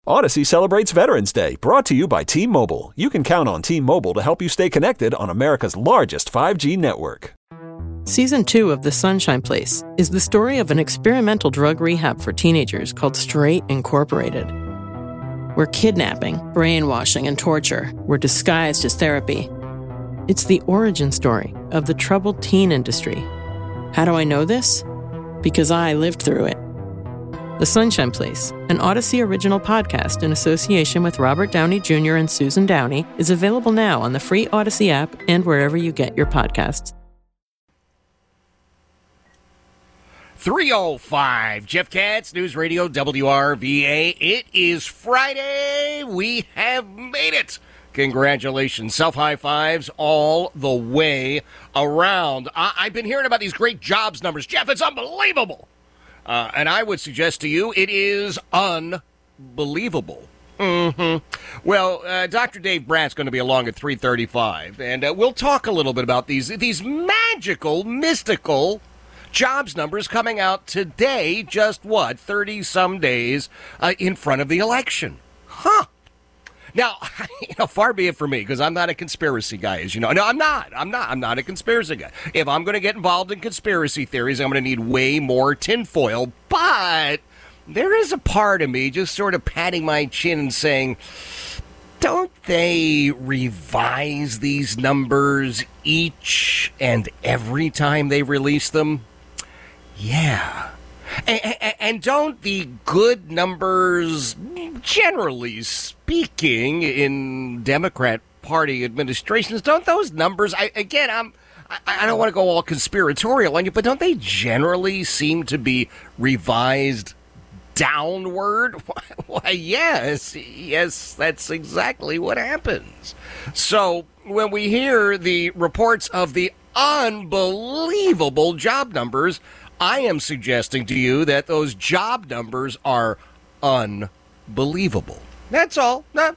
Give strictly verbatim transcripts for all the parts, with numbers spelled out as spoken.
Odyssey celebrates Veterans Day, brought to you by T-Mobile. You can count on T-Mobile to help you stay connected on America's largest five G network. Season two of The Sunshine Place is the story of an experimental drug rehab for teenagers called Straight Incorporated, where kidnapping, brainwashing, and torture were disguised as therapy. It's the origin story of the troubled teen industry. How do I know this? Because I lived through it. The Sunshine Place, an Odyssey original podcast in association with Robert Downey Junior and Susan Downey, is available now on the free Odyssey app and wherever you get your podcasts. three oh five, Jeff Katz, News Radio W R V A. It is Friday. We have made it. Congratulations. Self-high fives all the way around. I- I've been hearing about these great jobs numbers. Jeff, it's unbelievable. Uh, and I would suggest to you it is unbelievable. Mm-hmm. Well, uh, Doctor Dave Bratt's going to be along at three thirty-five, and uh, we'll talk a little bit about these these magical, mystical jobs numbers coming out today, just what, thirty-some days uh, in front of the election. Huh. Now, you know, far be it from me, because I'm not a conspiracy guy, as you know. No, I'm not. I'm not. I'm not a conspiracy guy. If I'm going to get involved in conspiracy theories, I'm going to need way more tinfoil. But there is a part of me just sort of patting my chin and saying, don't they revise these numbers each and every time they release them? Yeah. And, and, and don't the good numbers, generally speaking, in Democrat Party administrations, don't those numbers, I, again, I'm, I, I don't want to go all conspiratorial on you, but don't they generally seem to be revised downward? Why, yes, yes, that's exactly what happens. So when we hear the reports of the unbelievable job numbers, I am suggesting to you that those job numbers are unbelievable. That's all. Look,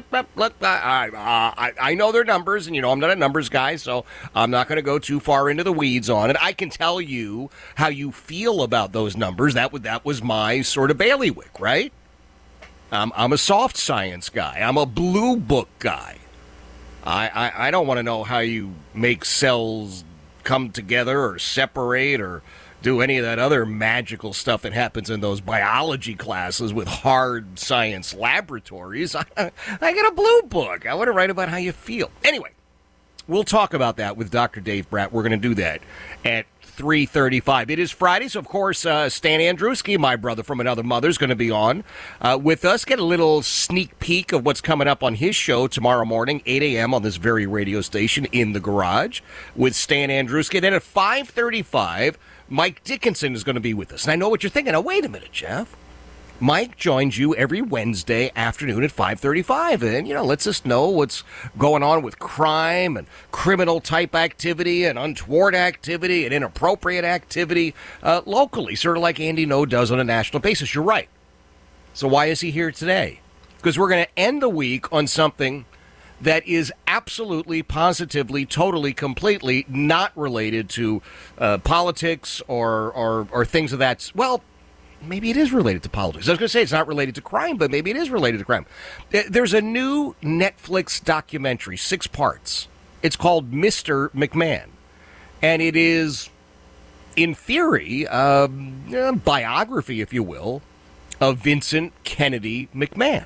I, I, I know their numbers, and, you know, I'm not a numbers guy, so I'm not going to go too far into the weeds on it. I can tell you how you feel about those numbers. That, would, that was my sort of bailiwick, right? Um, I'm a soft science guy. I'm a blue book guy. I, I, I don't want to know how you make cells come together or separate or do any of that other magical stuff that happens in those biology classes with hard science laboratories. I, I got a blue book. I want to write about how you feel. Anyway, we'll talk about that with Doctor Dave Bratt. We're going to do that at three thirty-five. It is Friday, so of course, uh, Stan Andruski, my brother from another mother, is going to be on uh, with us. Get a little sneak peek of what's coming up on his show tomorrow morning, eight a.m. on this very radio station, In the Garage, with Stan Andruski. Then at five thirty-five, Mike Dickinson is going to be with us. And I know what you're thinking. Now, wait a minute, Jeff. Mike joins you every Wednesday afternoon at five thirty-five and, you know, lets us know what's going on with crime and criminal-type activity and untoward activity and inappropriate activity uh, locally, sort of like Andy Ngo does on a national basis. You're right. So why is he here today? Because we're going to end the week on something that is absolutely, positively, totally, completely not related to uh, politics or, or or things of that. Well, maybe it is related to politics. I was going to say it's not related to crime, but maybe it is related to crime. There's a new Netflix documentary, six parts. It's called Mister McMahon. And it is, in theory, um, a biography, if you will, of Vincent Kennedy McMahon,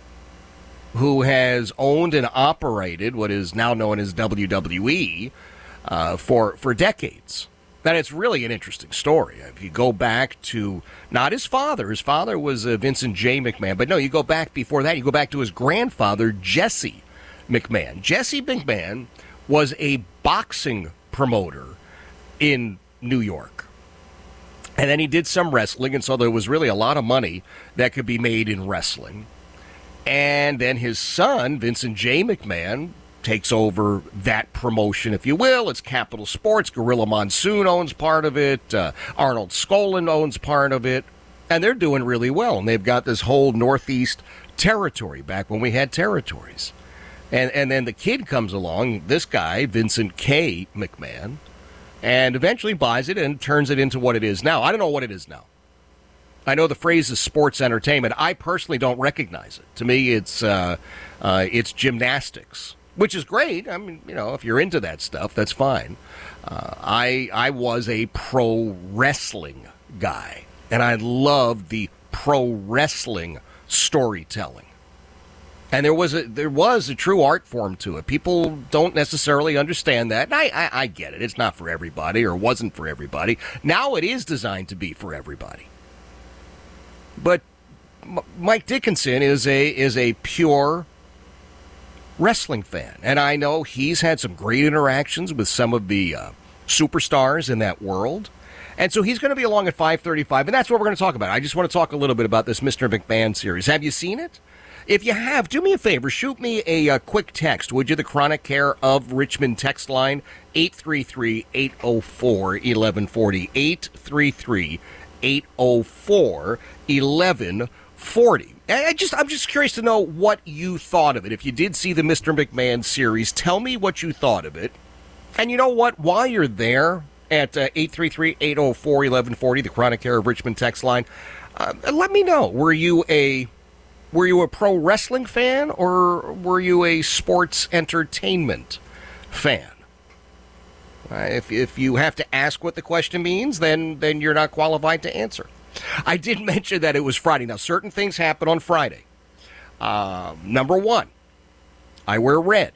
who has owned and operated what is now known as W W E uh, for, for decades. And it's really an interesting story. If you go back to, not his father, his father was uh, Vincent J. McMahon, but no, you go back before that, you go back to his grandfather, Jesse McMahon. Jesse McMahon was a boxing promoter in New York. And then he did some wrestling, and so there was really a lot of money that could be made in wrestling. And then his son, Vincent J. McMahon, takes over that promotion, if you will. It's Capital Sports. Gorilla Monsoon owns part of it. Uh, Arnold Skolin owns part of it. And they're doing really well. And they've got this whole Northeast territory back when we had territories. And, and then the kid comes along, this guy, Vincent K. McMahon, and eventually buys it and turns it into what it is now. I don't know what it is now. I know the phrase is sports entertainment. I personally don't recognize it. To me, it's uh, uh, it's gymnastics, which is great. I mean, you know, if you're into that stuff, that's fine. Uh, I I was a pro wrestling guy, and I loved the pro wrestling storytelling. And there was a there was a true art form to it. People don't necessarily understand that. And I, I, I get it. It's not for everybody, or wasn't for everybody. Now it is designed to be for everybody. But M- Mike Dickinson is a is a pure wrestling fan, and I know he's had some great interactions with some of the uh, superstars in that world. And so he's going to be along at five thirty-five, and that's what we're going to talk about. I just want to talk a little bit about this Mister McMahon series. Have you seen it? If you have, do me a favor. Shoot me a, a quick text, would you? The Chronic Care of Richmond text line, eight three three, eight oh four, eleven forty, eight three three, eight oh four, eleven forty. I just, I'm just curious to know what you thought of it. If you did see the Mister McMahon series, tell me what you thought of it. And you know what? While you're there at uh, eight three three, eight oh four, eleven forty, the Chronic Care of Richmond text line, uh, let me know. Were you a... Were you a pro wrestling fan, or were you a sports entertainment fan? Uh, if if you have to ask what the question means, then then you're not qualified to answer. I did mention that it was Friday. Now, certain things happen on Friday. Uh, number one, I wear red.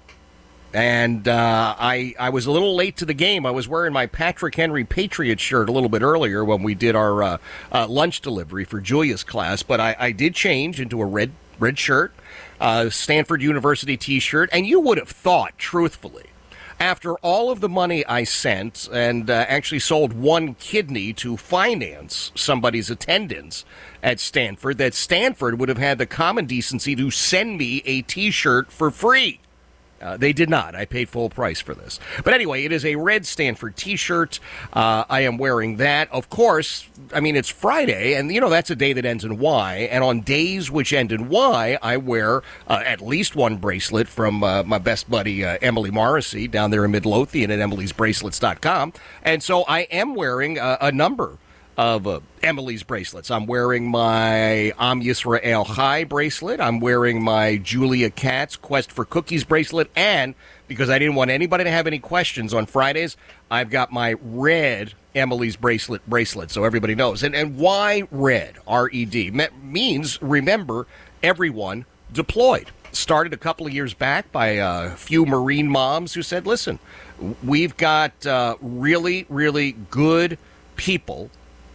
And uh, I I was a little late to the game. I was wearing my Patrick Henry Patriot shirt a little bit earlier when we did our uh, uh, lunch delivery for Julia's class. But I, I did change into a red red shirt, uh, Stanford University T-shirt. And you would have thought, truthfully, after all of the money I sent and uh, actually sold one kidney to finance somebody's attendance at Stanford, that Stanford would have had the common decency to send me a T-shirt for free. Uh, they did not. I paid full price for this. But anyway, it is a red Stanford T-shirt. Uh, I am wearing that. Of course, I mean, it's Friday, and, you know, that's a day that ends in Y. And on days which end in Y, I wear uh, at least one bracelet from uh, my best buddy, uh, Emily Morrissey, down there in Midlothian at emilys bracelets dot com. And so I am wearing uh, a number of uh, Emily's bracelets. I'm wearing my Am Yisrael Chai bracelet. I'm wearing my Julia Katz Quest for Cookies bracelet. And because I didn't want anybody to have any questions on Fridays, I've got my red Emily's bracelet bracelet, so everybody knows. And and why red? R E D. Me- means, remember, everyone deployed. Started a couple of years back by a few Marine moms who said, listen, we've got uh, really, really good people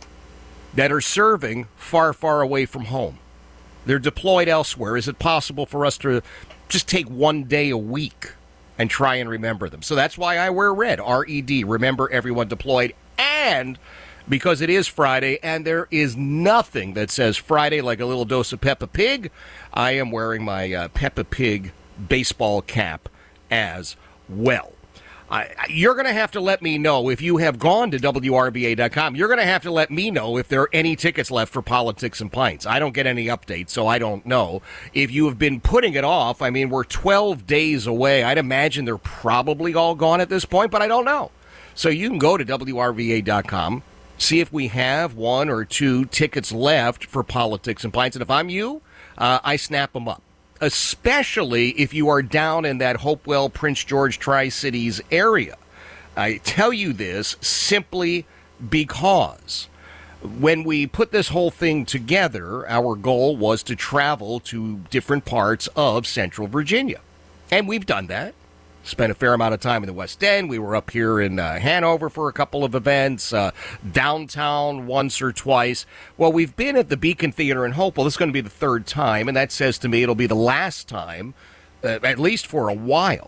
that are serving far, far away from home. They're deployed elsewhere. Is it possible for us to just take one day a week and try and remember them? So that's why I wear red, R E D, remember everyone deployed. And because it is Friday and there is nothing that says Friday like a little dose of Peppa Pig, I am wearing my uh, Peppa Pig baseball cap as well. I, you're going to have to let me know if you have gone to W R B A dot com. You're going to have to let me know if there are any tickets left for Politics and Pints. I don't get any updates, so I don't know. If you have been putting it off, I mean, we're twelve days away. I'd imagine they're probably all gone at this point, but I don't know. So you can go to W R B A dot com, see if we have one or two tickets left for Politics and Pints. And if I'm you, uh, I snap them up. Especially if you are down in that Hopewell, Prince George, Tri-Cities area. I tell you this simply because when we put this whole thing together, our goal was to travel to different parts of Central Virginia. And we've done that. Spent a fair amount of time in the West End. We were up here in uh, Hanover for a couple of events, uh, downtown once or twice. Well, we've been at the Beacon Theater in Hopewell. This is going to be the third time, and that says to me it'll be the last time, uh, at least for a while,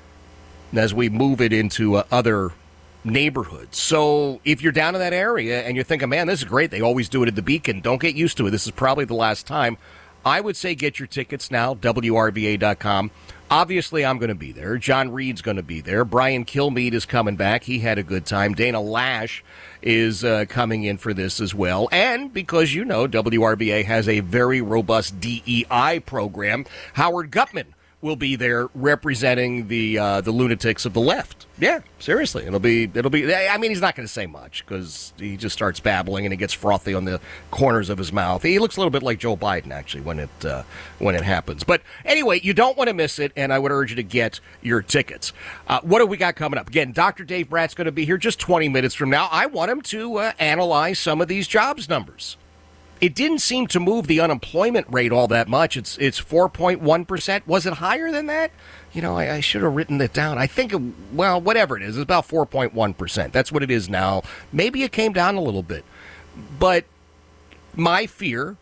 as we move it into uh, other neighborhoods. So if you're down in that area and you're thinking, man, this is great, they always do it at the Beacon, don't get used to it. This is probably the last time. I would say get your tickets now, W R B A dot com. Obviously, I'm going to be there. John Reed's going to be there. Brian Kilmeade is coming back. He had a good time. Dana Lash is uh, coming in for this as well. And because, you know, W R B A has a very robust D E I program, Howard Gutman will be there representing the uh, the lunatics of the left. Yeah, seriously, it'll be it'll be. I mean, he's not going to say much because he just starts babbling and he gets frothy on the corners of his mouth. He looks a little bit like Joe Biden actually when it uh, when it happens. But anyway, you don't want to miss it, and I would urge you to get your tickets. Uh, what do we got coming up? Again, Doctor Dave Bratt's going to be here just twenty minutes from now. I want him to uh, analyze some of these jobs numbers. It didn't seem to move the unemployment rate all that much. It's it's four point one percent. Was it higher than that? You know, I, I should have written it down. I think, it, well, whatever it is, it's about four point one percent. That's what it is now. Maybe it came down a little bit. But my fear,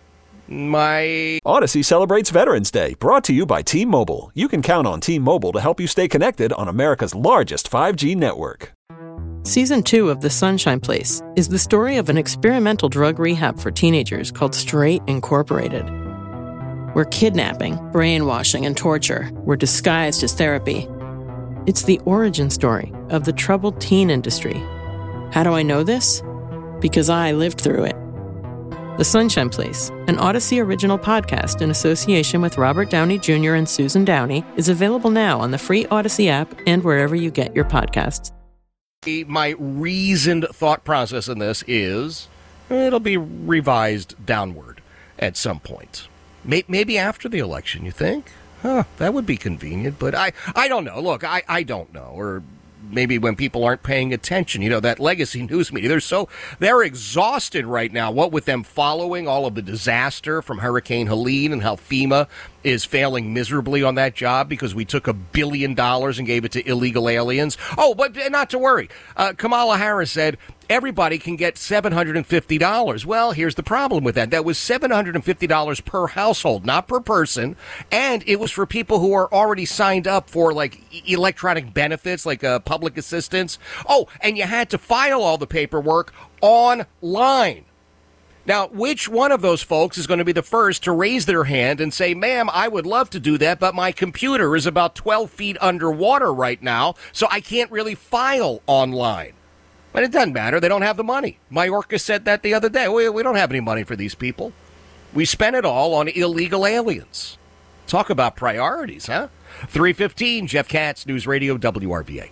my... Odyssey celebrates Veterans Day, brought to you by T-Mobile. You can count on T-Mobile to help you stay connected on America's largest five G network. Season two of The Sunshine Place is the story of an experimental drug rehab for teenagers called Straight Incorporated, where kidnapping, brainwashing, and torture were disguised as therapy. It's the origin story of the troubled teen industry. How do I know this? Because I lived through it. The Sunshine Place, an Odyssey original podcast in association with Robert Downey Junior and Susan Downey, is available now on the free Odyssey app and wherever you get your podcasts. My reasoned thought process in this is it'll be revised downward at some point. Maybe after the election, you think? Huh, that would be convenient, but I, I don't know. Look, I, I don't know. Or maybe when people aren't paying attention, you know, that legacy news media, they're so, they're exhausted right now, what with them following all of the disaster from Hurricane Helene and how FEMA is failing miserably on that job because we took a billion dollars and gave it to illegal aliens. Oh, but not to worry. Uh, Kamala Harris said everybody can get seven hundred fifty dollars. Well, here's the problem with that. That was seven hundred fifty dollars per household, not per person. And it was for people who are already signed up for like electronic benefits, like uh, public assistance. Oh, and you had to file all the paperwork online. Now, which one of those folks is going to be the first to raise their hand and say, ma'am, I would love to do that, but my computer is about twelve feet underwater right now, so I can't really file online. But it doesn't matter. They don't have the money. Mayorkas said that the other day. We, we don't have any money for these people. We spent it all on illegal aliens. Talk about priorities, huh? three fifteen, Jeff Katz, News Radio, W R V A.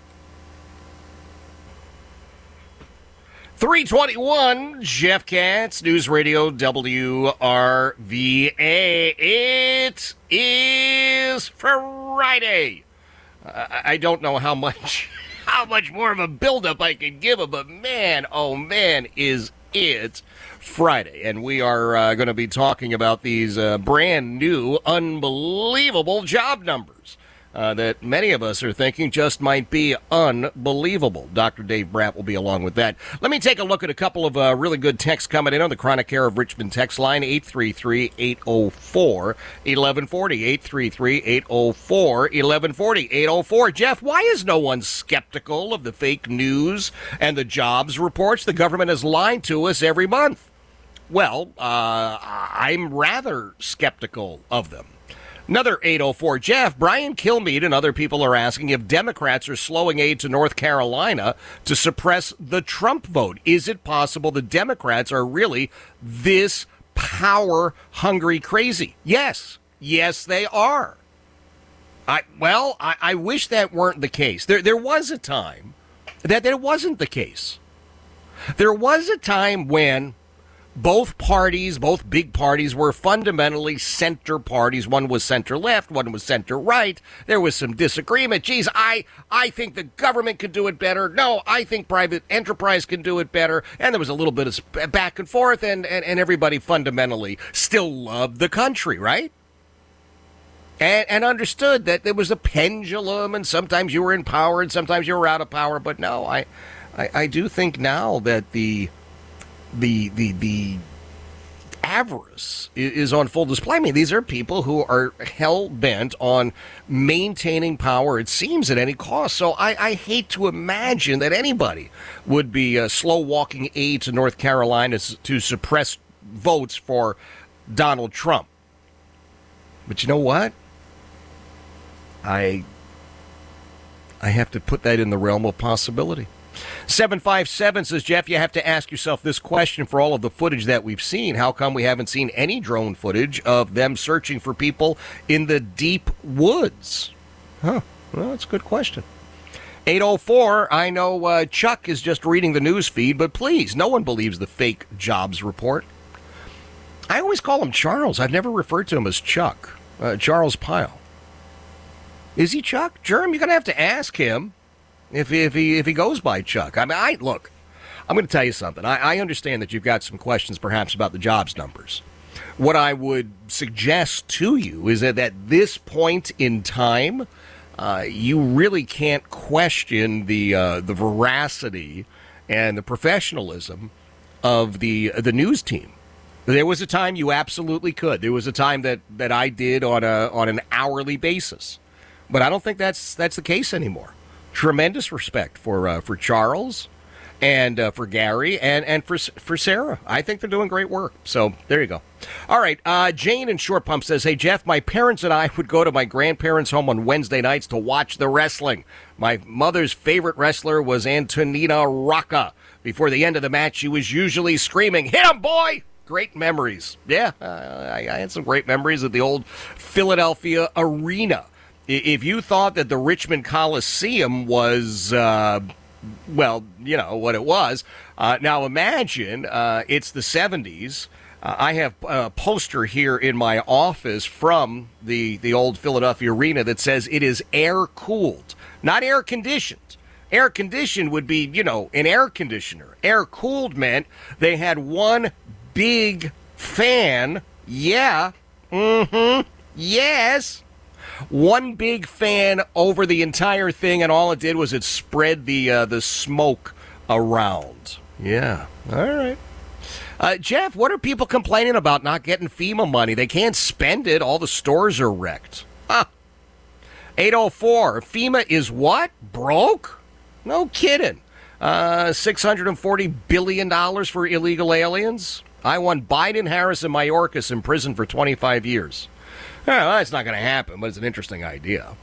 three twenty-one, Jeff Katz, News Radio, W R V A. It is Friday. I, I don't know how much how much more of a buildup I can give it, but man, oh man, is it Friday. And we are uh, going to be talking about these uh, brand new, unbelievable job numbers. Uh, that many of us are thinking just might be unbelievable. Doctor Dave Bratt will be along with that. Let me take a look at a couple of uh, really good texts coming in on the Chronic Care of Richmond text line, eight three three, eight oh four, eleven forty, eight three three, eight oh four, eleven forty, eight oh four. Jeff, why is no one skeptical of the fake news and the jobs reports? The government has lied to us every month. Well, uh, I'm rather skeptical of them. Another eight oh four. Jeff, Brian Kilmeade and other people are asking if Democrats are slowing aid to North Carolina to suppress the Trump vote. Is it possible the Democrats are really this power-hungry crazy? Yes. Yes, they are. I Well, I, I wish that weren't the case. There, there was a time that that wasn't the case. There was a time when both parties, both big parties, were fundamentally center parties. One was center left, one was center right. There was some disagreement. Geez, I, I think the government could do it better. No, I think private enterprise can do it better. And there was a little bit of back and forth, and, and, and everybody fundamentally still loved the country, right? And, and understood that there was a pendulum, and sometimes you were in power and sometimes you were out of power. But no, I, I, I do think now that the The the the avarice is on full display. I mean, these are people who are hell bent on maintaining power, it seems, at any cost. So I, I hate to imagine that anybody would be uh, slow walking aid to North Carolina to suppress votes for Donald Trump. But you know what? I I have to put that in the realm of possibility. seven five seven says, Jeff, you have to ask yourself this question for all of the footage that we've seen. How come we haven't seen any drone footage of them searching for people in the deep woods? Huh. Well, that's a good question. eight oh four, I know uh, Chuck is just reading the news feed, but please, no one believes the fake jobs report. I always call him Charles. I've never referred to him as Chuck. Uh, Charles Pyle. Is he Chuck? Germ, you're going to have to ask him. If he, if he if he goes by Chuck. I mean, I look, I'm going to tell you something. I, I understand that you've got some questions perhaps about the jobs numbers. What I would suggest to you is that at this point in time, uh, you really can't question the uh, the veracity and the professionalism of the the news team. There was a time you absolutely could. There was a time that, that I did on a on an hourly basis, but I don't think that's that's the case anymore. Tremendous respect for uh, for Charles and uh, for Gary and, and for for Sarah. I think they're doing great work. So there you go. All right. Uh, Jane in Short Pump says, hey, Jeff, my parents and I would go to my grandparents' home on Wednesday nights to watch the wrestling. My mother's favorite wrestler was Antonina Rocca. Before the end of the match, she was usually screaming, hit him, boy! Great memories. Yeah, uh, I, I had some great memories at the old Philadelphia Arena. If you thought that the Richmond Coliseum was, uh, well, you know, what it was, uh, now imagine uh, it's the seventies. Uh, I have a poster here in my office from the, the old Philadelphia Arena that says it is air-cooled, not air-conditioned. Air-conditioned would be, you know, an air conditioner. Air-cooled meant they had one big fan. Yeah. Mm-hmm. Yes. One big fan over the entire thing, and all it did was it spread the uh, the smoke around. Yeah. All right. Uh, Jeff, what are people complaining about not getting FEMA money? They can't spend it. All the stores are wrecked. Huh. eight oh four. FEMA is what? Broke? No kidding. Uh, six hundred forty billion dollars for illegal aliens. I want Biden, Harris, and Mayorkas in prison for twenty-five years. Well, that's not going to happen, but it's an interesting idea.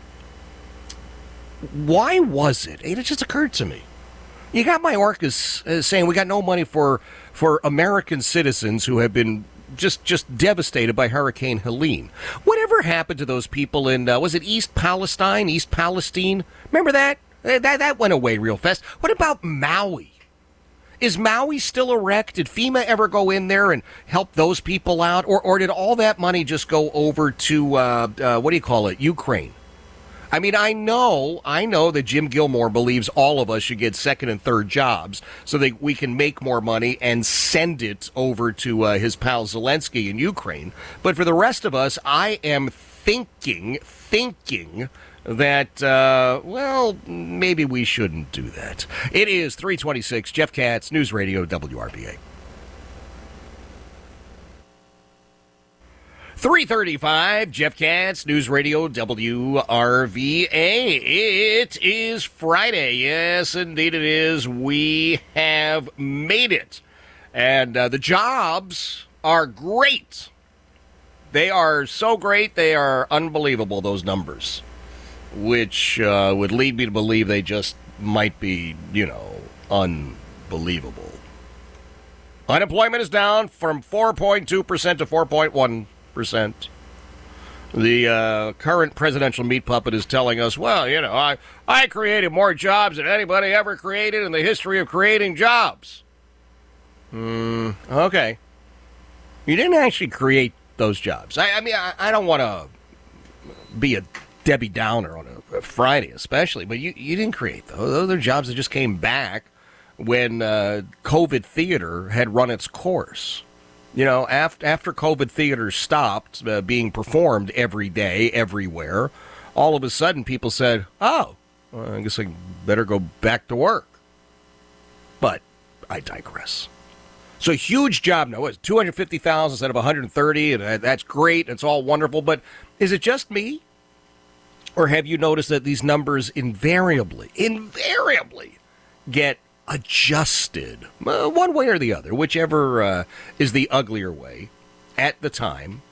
Why was it? It just occurred to me. You got Mayorkas uh, saying we got no money for for American citizens who have been just just devastated by Hurricane Helene. Whatever happened to those people in, uh, was it East Palestine, East Palestine? Remember that? That, that went away real fast. What about Maui? Is Maui still a wreck? Did FEMA ever go in there and help those people out? Or or did all that money just go over to, uh, uh, what do you call it, Ukraine? I mean, I know, I know that Jim Gilmore believes all of us should get second and third jobs so that we can make more money and send it over to uh, his pal Zelensky in Ukraine. But for the rest of us, I am thinking, thinking... that, uh, well, maybe we shouldn't do that. It is three twenty-six, Jeff Katz, News Radio W R V A. three thirty-five, Jeff Katz, News Radio W R V A. It is Friday. Yes, indeed it is. We have made it. And uh, the jobs are great. They are so great, they are unbelievable, those numbers. Which uh, would lead me to believe they just might be, you know, unbelievable. Unemployment is down from four point two percent to four point one percent. The uh, current presidential meat puppet is telling us, well, you know, I, I created more jobs than anybody ever created in the history of creating jobs. Hmm, okay. You didn't actually create those jobs. I, I mean, I, I don't want to be a Debbie Downer on a, a Friday especially, but you, you didn't create those. Those are jobs that just came back when uh, COVID theater had run its course. You know, after, after COVID theater stopped uh, being performed every day, everywhere, all of a sudden people said, oh, well, I guess I better go back to work. But I digress. So huge job now. It's two hundred fifty thousand instead of one hundred thirty, and that's great. It's all wonderful. But is it just me? Or have you noticed that these numbers invariably, invariably get adjusted uh, one way or the other, whichever uh, is the uglier way at the time?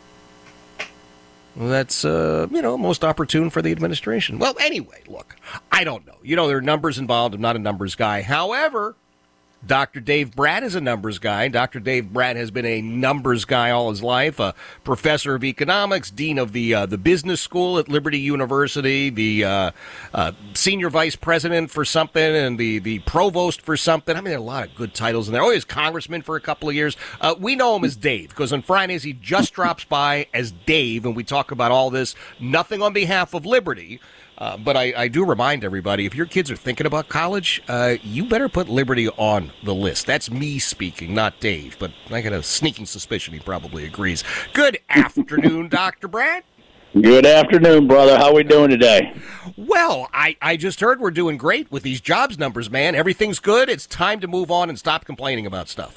That's, uh, you know, most opportune for the administration. Well, anyway, look, I don't know. You know, there are numbers involved. I'm not a numbers guy. However, Doctor Dave Bratt is a numbers guy. Doctor Dave Bratt has been a numbers guy all his life, a professor of economics, dean of the uh, the business school at Liberty University, the uh, uh, senior vice president for something, and the, the provost for something. I mean, there are a lot of good titles in there. Oh, he was congressman for a couple of years. Uh, we know him as Dave because on Fridays he just drops by as Dave, and we talk about all this. Nothing on behalf of Liberty. Uh, but I, I do remind everybody, if your kids are thinking about college, uh, you better put Liberty on the list. That's me speaking, not Dave. But I got a sneaking suspicion he probably agrees. Good afternoon, Doctor Bratt. Good afternoon, brother. How we doing today? Well, I, I just heard we're doing great with these jobs numbers, man. Everything's good. It's time to move on and stop complaining about stuff.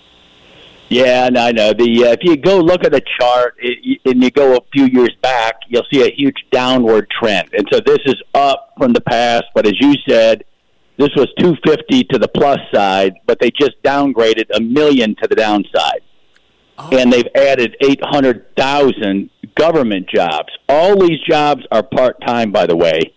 Yeah, and I know. The uh, if you go look at the chart it, and you go a few years back, you'll see a huge downward trend. And so this is up from the past, but as you said, this was two fifty to the plus side, but they just downgraded a million to the downside. Oh. And they've added eight hundred thousand government jobs. All these jobs are part-time, by the way.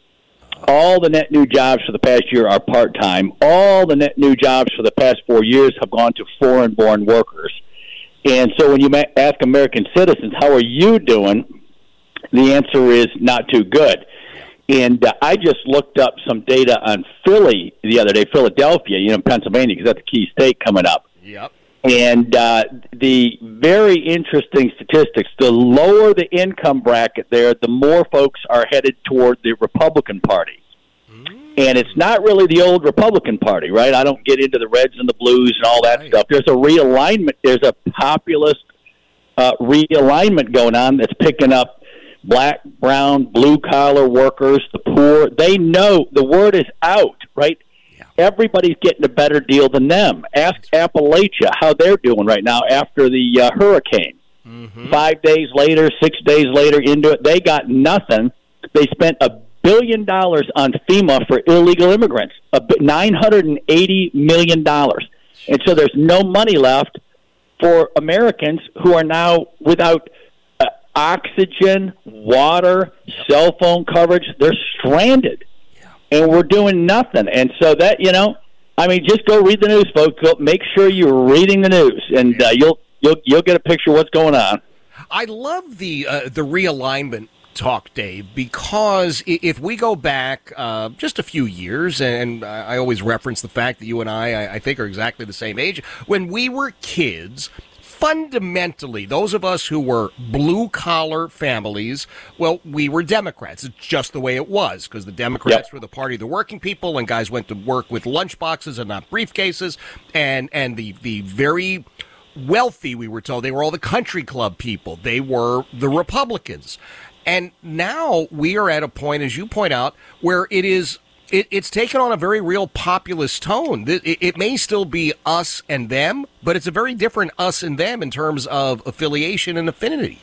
All the net new jobs for the past year are part-time. All the net new jobs for the past four years have gone to foreign-born workers. And so when you ask American citizens, how are you doing, the answer is not too good. And uh, I just looked up some data on Philly the other day, Philadelphia, you know, Pennsylvania, because that's a key state coming up. Yep. And uh, the very interesting statistics, the lower the income bracket there, the more folks are headed toward the Republican Party. Mm. And it's not really the old Republican Party, right? I don't get into the reds and the blues and all that right. stuff. There's a realignment. There's a populist uh, realignment going on that's picking up black, brown, blue-collar workers, the poor. They know the word is out, right? Everybody's getting a better deal than them. Ask Appalachia how they're doing right now after the uh, hurricane. Mm-hmm. Five days later, six days later into it, they got nothing. They spent a billion dollars on FEMA for illegal immigrants, a nine hundred eighty million dollars. And so there's no money left for Americans who are now without uh, oxygen, water, cell phone coverage. They're stranded. And we're doing nothing. And so that, you know, I mean, just go read the news, folks. Go, make sure you're reading the news, and uh, you'll you'll you'll get a picture of what's going on. I love the uh, the realignment talk, Dave, because if we go back uh, just a few years, and I always reference the fact that you and I, I think, are exactly the same age. When we were kids, fundamentally, those of us who were blue-collar families, well, we were Democrats. It's just the way it was, because the Democrats yep. were the party of the working people, and guys went to work with lunchboxes and not briefcases, and, and the, the very wealthy, we were told, they were all the country club people. They were the Republicans. And now we are at a point, as you point out, where it is It, it's taken on a very real populist tone. It, it may still be us and them, but it's a very different us and them in terms of affiliation and affinity.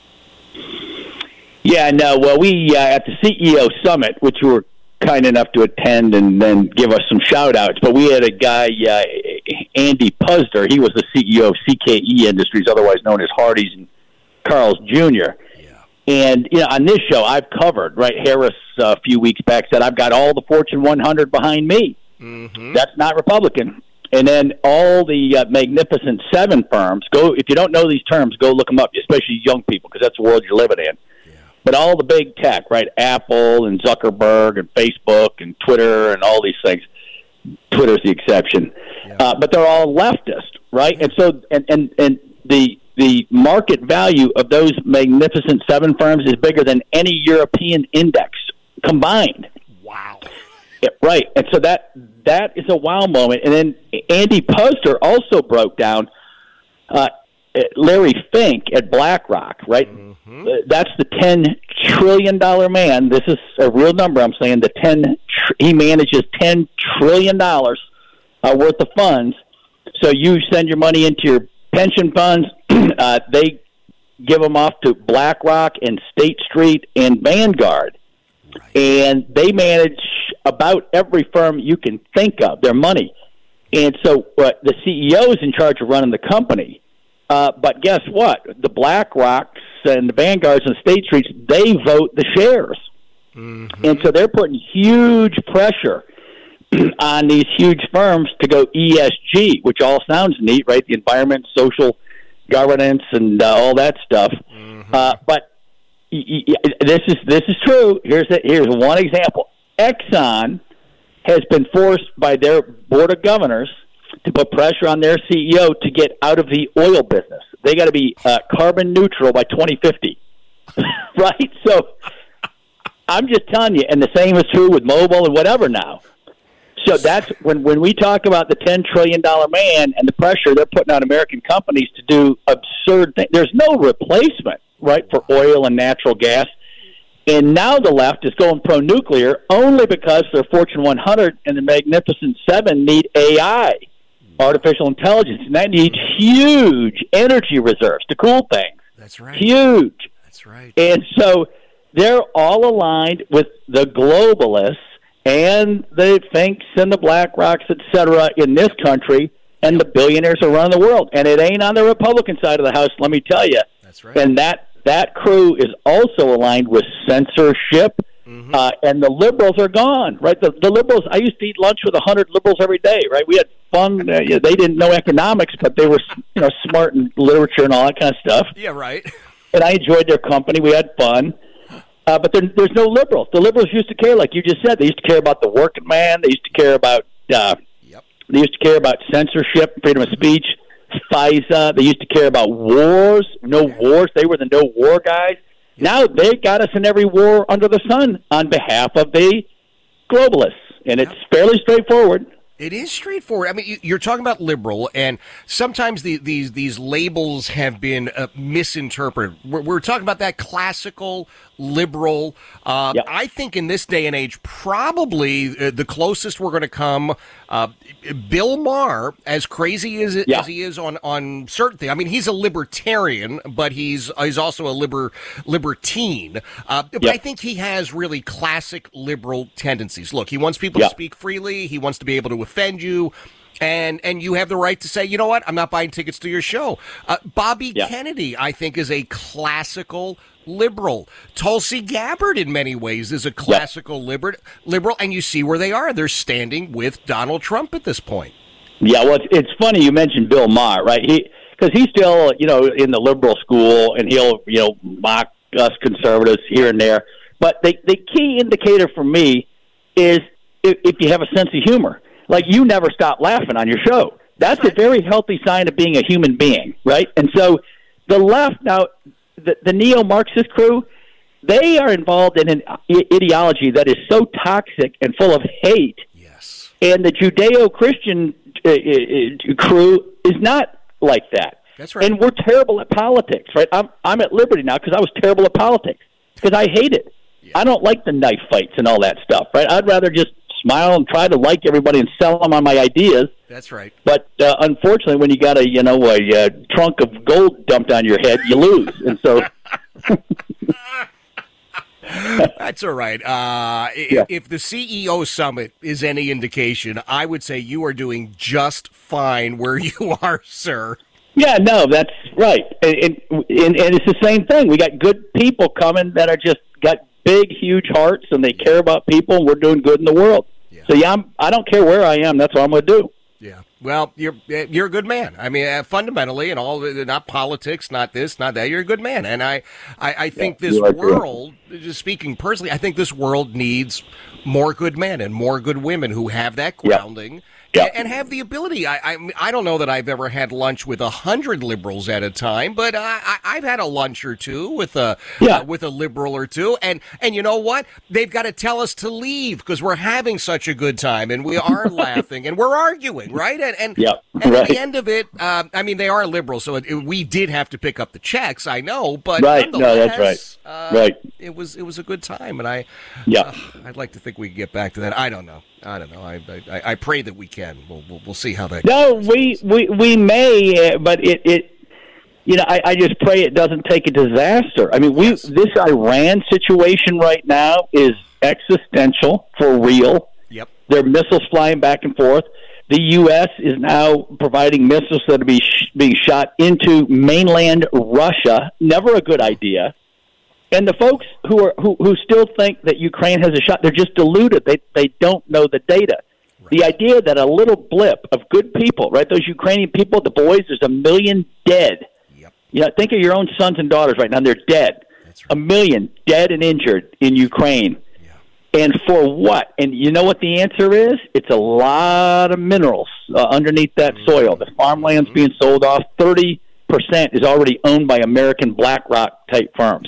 Yeah, no, well, we, uh, at the C E O Summit, which we were kind enough to attend and then give us some shout-outs, but we had a guy, uh, Andy Puzder. He was the C E O of C K E Industries, otherwise known as Hardee's and Carl's Junior And, you know, on this show, I've covered, right, Harris uh, a few weeks back said, I've got all the Fortune one hundred behind me. Mm-hmm. That's not Republican. And then all the uh, Magnificent Seven firms, go. If you don't know these terms, go look them up, especially young people, because that's the world you're living in. Yeah. But all the big tech, right, Apple and Zuckerberg and Facebook and Twitter and all these things, Twitter's the exception. Yeah. Uh, but they're all leftist, right? And so, and, and, and the... The market value of those Magnificent Seven firms is bigger than any European index combined. Wow. Yeah, right. And so that that is a wow moment. And then Andy Puzder also broke down uh, Larry Fink at BlackRock, right? Mm-hmm. Uh, that's the ten trillion dollars man. This is a real number. I'm saying the ten. Tr- he manages ten trillion dollars uh, worth of funds. So you send your money into your pension funds. Uh, they give them off to BlackRock and State Street and Vanguard. Right. And they manage about every firm you can think of, their money. And so uh, the C E O is in charge of running the company. Uh, but guess what? The BlackRocks and the Vanguards and State Streets, they vote the shares. Mm-hmm. And so they're putting huge pressure on these huge firms to go E S G, which all sounds neat, right? The environment, social governance, and uh, all that stuff. Mm-hmm. Uh, but y- y- this is this is true. Here's a, here's one example. Exxon has been forced by their board of governors to put pressure on their C E O to get out of the oil business. They got to be uh, carbon neutral by twenty fifty, right? So I'm just telling you, and the same is true with Mobil and whatever now. So that's when, when we talk about the ten trillion dollars man and the pressure they're putting on American companies to do absurd things. There's no replacement, right, for oil and natural gas. And now the left is going pro-nuclear only because their Fortune one hundred and the Magnificent Seven need A I, artificial intelligence, and that needs huge energy reserves to cool things. That's right. Huge. That's right. And so they're all aligned with the globalists and the Finks and the BlackRocks, et cetera, in this country, and the billionaires who run the world. And it ain't on the Republican side of the house, let me tell you. That's right. And that, that crew is also aligned with censorship, mm-hmm. uh, and the liberals are gone, right? The, the liberals, I used to eat lunch with a hundred liberals every day, right? We had fun. Uh, yeah, they didn't know economics, but they were, you know, smart in literature and all that kind of stuff. Yeah, right. And I enjoyed their company. We had fun. Uh, but there, there's no liberals. The liberals used to care, like you just said. They used to care about the working man. They used to care about. Uh, yep. They used to care about censorship, freedom of speech, FISA. They used to care about wars. No wars. They were the no war guys. Yep. Now they got us in every war under the sun on behalf of the globalists, and it's yep. fairly straightforward. It is straightforward. I mean, you're talking about liberal, and sometimes the, these these labels have been uh, misinterpreted. We're, we're talking about that classical liberal. Uh, yep. I think in this day and age, probably uh, the closest we're going to come. Uh, Bill Maher, as crazy as, it, yeah. as he is on, on certain things, I mean, he's a libertarian, but he's he's also a liber libertine. Uh, but yep. I think he has really classic liberal tendencies. Look, he wants people yep. to speak freely. He wants to be able to offend you, and and you have the right to say, you know what, I'm not buying tickets to your show. Uh, Bobby yeah. Kennedy, I think, is a classical liberal. Tulsi Gabbard, in many ways, is a classical yeah. liber- liberal, and you see where they are. They're standing with Donald Trump at this point. Yeah, well, it's, it's funny you mentioned Bill Maher, right? He because he's still, you know, in the liberal school, and he'll, you know, mock us conservatives here and there. But the the key indicator for me is if, if you have a sense of humor. Like, you never stop laughing on your show. That's a very healthy sign of being a human being, right? And so the left, now, the, the neo-Marxist crew, they are involved in an ideology that is so toxic and full of hate. Yes. And the Judeo-Christian uh, uh, crew is not like that. That's right. And we're terrible at politics, right? I'm, I'm at liberty now because I was terrible at politics because I hate it. Yeah. I don't like the knife fights and all that stuff, right? I'd rather just smile and try to like everybody and sell them on my ideas. That's right. But uh, unfortunately, when you got a you know a, a trunk of gold dumped on your head, you lose. And so that's all right. Uh, yeah. If the C E O summit is any indication, I would say you are doing just fine where you are, sir. Yeah, no, that's right. And, and, and it's the same thing. We got good people coming that are just got big, huge hearts, and they care about people, and we're doing good in the world. Yeah. So, yeah, I'm, I don't care where I am. That's what I'm going to do. Yeah. Well, you're you're a good man. I mean, uh, fundamentally, and all, not politics, not this, not that. You're a good man, and I, I, I think yeah, this world, good. Just speaking personally, I think this world needs more good men and more good women who have that grounding. Yeah. Yeah. And have the ability. I, I I don't know that I've ever had lunch with a hundred liberals at a time, but I, I, I've had a lunch or two with a yeah. uh, with a liberal or two. And and you know what? They've got to tell us to leave because we're having such a good time and we are laughing and we're arguing, right? And and, yeah, and right. at the end of it, uh, I mean, they are liberals, so it, it, we did have to pick up the checks. I know, but right, no, that's right, uh, right. It was it was a good time, and I yeah, uh, I'd like to think we could get back to that. I don't know. I don't know. I, I I pray that we can. We'll we'll, we'll see how that no, goes. No, we, we, we may, uh, but it, it you know, I, I just pray it doesn't take a disaster. I mean, we yes. this Iran situation right now is existential for real. Yep. There are missiles flying back and forth. The U S is now providing missiles that are be sh- being shot into mainland Russia. Never a good idea. And the folks who are who, who still think that Ukraine has a shot, they're just deluded. They they don't know the data. Right. The idea that a little blip of good people, right, those Ukrainian people, the boys, there's a million dead. Yep. You know, think of your own sons and daughters right now. They're dead. That's right. A million dead and injured in Ukraine. Yeah. And for what? And you know what the answer is? It's a lot of minerals uh, underneath that mm-hmm. soil. The farmland's mm-hmm. being sold off. thirty percent is already owned by American BlackRock-type firms.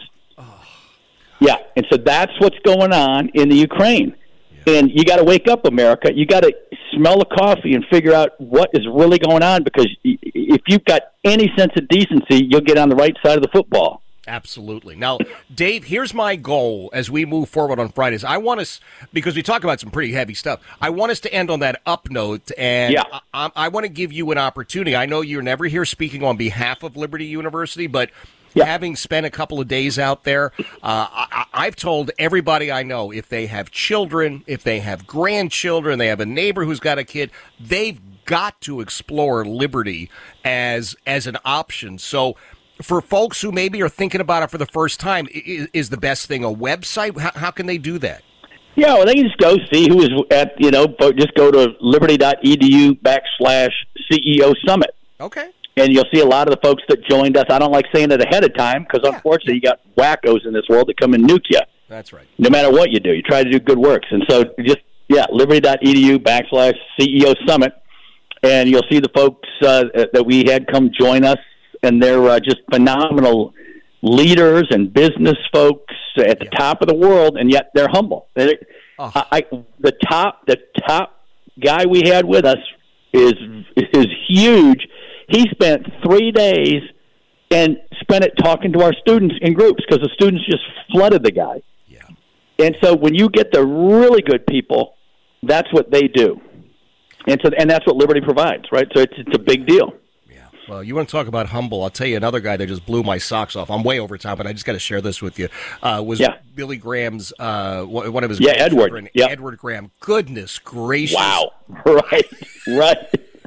Yeah, and so that's what's going on in the Ukraine. Yeah. And you got to wake up, America. You got to smell the coffee and figure out what is really going on, because if you've got any sense of decency, you'll get on the right side of the football. Absolutely. Now, Dave, here's my goal as we move forward on Fridays. I want us, because we talk about some pretty heavy stuff, I want us to end on that up note, and yeah. I, I want to give you an opportunity. I know you're never here speaking on behalf of Liberty University, but yeah. having spent a couple of days out there, uh, I, I've told everybody I know, if they have children, if they have grandchildren, they have a neighbor who's got a kid, they've got to explore Liberty as as an option. So for folks who maybe are thinking about it for the first time, is, is the best thing a website? How, how can they do that? Yeah, well, they can just go see who is at, you know, just go to liberty.edu backslash CEO Summit. Okay. And you'll see a lot of the folks that joined us. I don't like saying it ahead of time because, yeah. unfortunately, you got wackos in this world that come and nuke you. That's right. No matter what you do, you try to do good works. And so just, yeah, liberty.edu backslash CEO Summit. And you'll see the folks uh, that we had come join us. And they're uh, just phenomenal leaders and business folks at the yeah. top of the world, and yet they're humble. They're, oh. I, I, the top, the top guy we had with us is is huge. He spent three days and spent it talking to our students in groups because the students just flooded the guy. Yeah. And so when you get the really good people, that's what they do, and so and that's what Liberty provides, right? So it's it's a big deal. Well, you want to talk about humble. I'll tell you another guy that just blew my socks off. I'm way over time, but I just got to share this with you. Uh, was yeah. Billy Graham's, uh, one of his yeah, Edward. Yep. Edward Graham. Goodness gracious. Wow. Right. Right.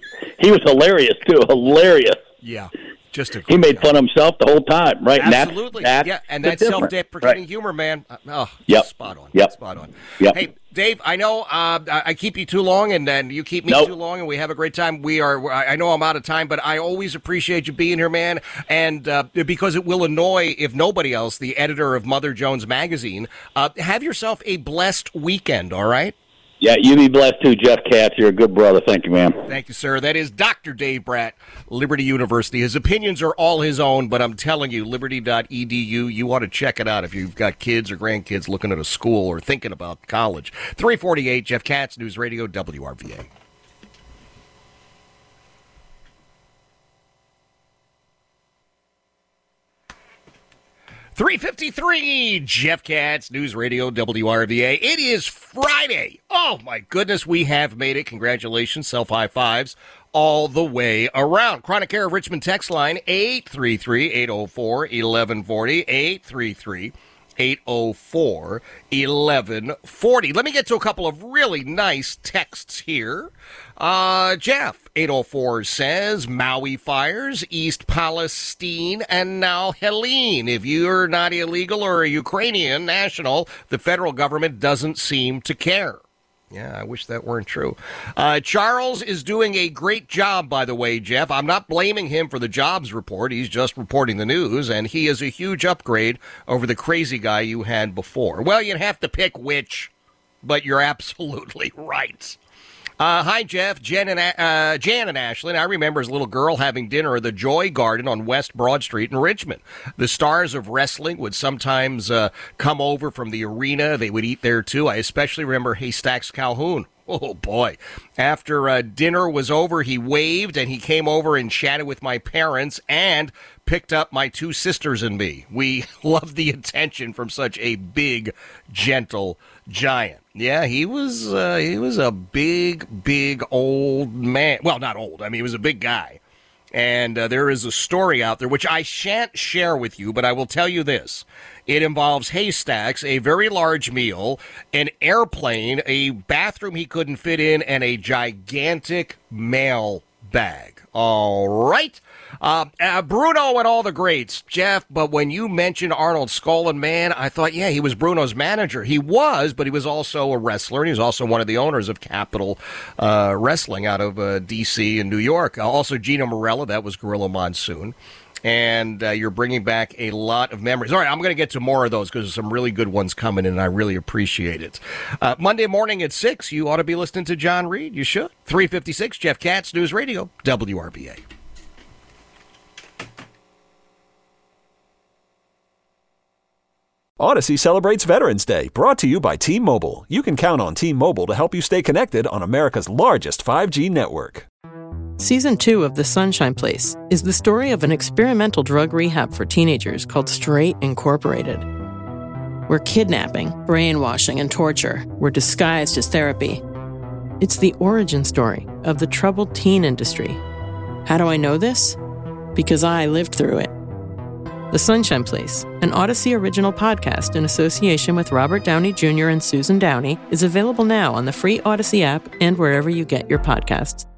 He was hilarious, too. Hilarious. Yeah. Just a he made guy. fun of himself the whole time, right? Absolutely. And that's, that's yeah, and that self-deprecating right. humor, man. Oh, yep. spot on. Yep. Spot on. Yep. Hey, Dave, I know uh, I keep you too long, and then you keep me nope. too long, and we have a great time. We are. I know I'm out of time, but I always appreciate you being here, man. And uh, because it will annoy, if nobody else, the editor of Mother Jones Magazine. Uh, have yourself a blessed weekend. All right. Yeah, you be blessed too, Jeff Katz. You're a good brother. Thank you, man. Thank you, sir. That is Doctor Dave Brat, Liberty University. His opinions are all his own, but I'm telling you, liberty dot e d u, you ought to check it out if you've got kids or grandkids looking at a school or thinking about college. three forty-eight, Jeff Katz, News Radio, W R V A. three fifty-three, Jeff Katz, News Radio, W R V A. It is Friday. Oh, my goodness, we have made it. Congratulations, self-high fives all the way around. Chronic Care of Richmond text line, eight three three, eight oh four, eleven forty, eight three three, eight oh four, eleven forty. Let me get to a couple of really nice texts here. Uh, Jeff, eight oh four says, Maui fires, East Palestine, and now Helene. If you're not illegal or a Ukrainian national, the federal government doesn't seem to care. Yeah, I wish that weren't true. Uh, Charles is doing a great job, by the way, Jeff. I'm not blaming him for the jobs report. He's just reporting the news, and he is a huge upgrade over the crazy guy you had before. Well, you'd have to pick which, but you're absolutely right. Uh, hi, Jeff. Jen and, uh, Jan and Ashlyn. I remember as a little girl having dinner at the Joy Garden on West Broad Street in Richmond. The stars of wrestling would sometimes uh, come over from the arena. They would eat there, too. I especially remember Haystacks Calhoun. Oh, boy. After uh, dinner was over, he waved, and he came over and chatted with my parents and picked up my two sisters and me. We loved the attention from such a big, gentle giant. Yeah, he was uh, he was a big, big old man. Well, not old. I mean, he was a big guy. And uh, there is a story out there, which I shan't share with you, but I will tell you this. It involves haystacks, a very large meal, an airplane, a bathroom he couldn't fit in, and a gigantic mail bag. All right. Uh, uh, Bruno and all the greats, Jeff, but when you mentioned Arnold Skaaland, man, I thought, yeah, he was Bruno's manager. He was, but he was also a wrestler, and he was also one of the owners of Capital uh, Wrestling out of uh, D C and New York. Uh, also, Gino Morella, that was Gorilla Monsoon. And uh, you're bringing back a lot of memories. All right, I'm going to get to more of those because there's some really good ones coming in, and I really appreciate it. Uh, Monday morning at six, you ought to be listening to John Reed. You should. three fifty-six, Jeff Katz, News Radio, W R B A. Odyssey celebrates Veterans Day, brought to you by T-Mobile. You can count on T-Mobile to help you stay connected on America's largest five G network. Season two of The Sunshine Place is the story of an experimental drug rehab for teenagers called Straight Incorporated, where kidnapping, brainwashing, and torture were disguised as therapy. It's the origin story of the troubled teen industry. How do I know this? Because I lived through it. The Sunshine Place, an Odyssey original podcast in association with Robert Downey Junior and Susan Downey, is available now on the free Odyssey app and wherever you get your podcasts.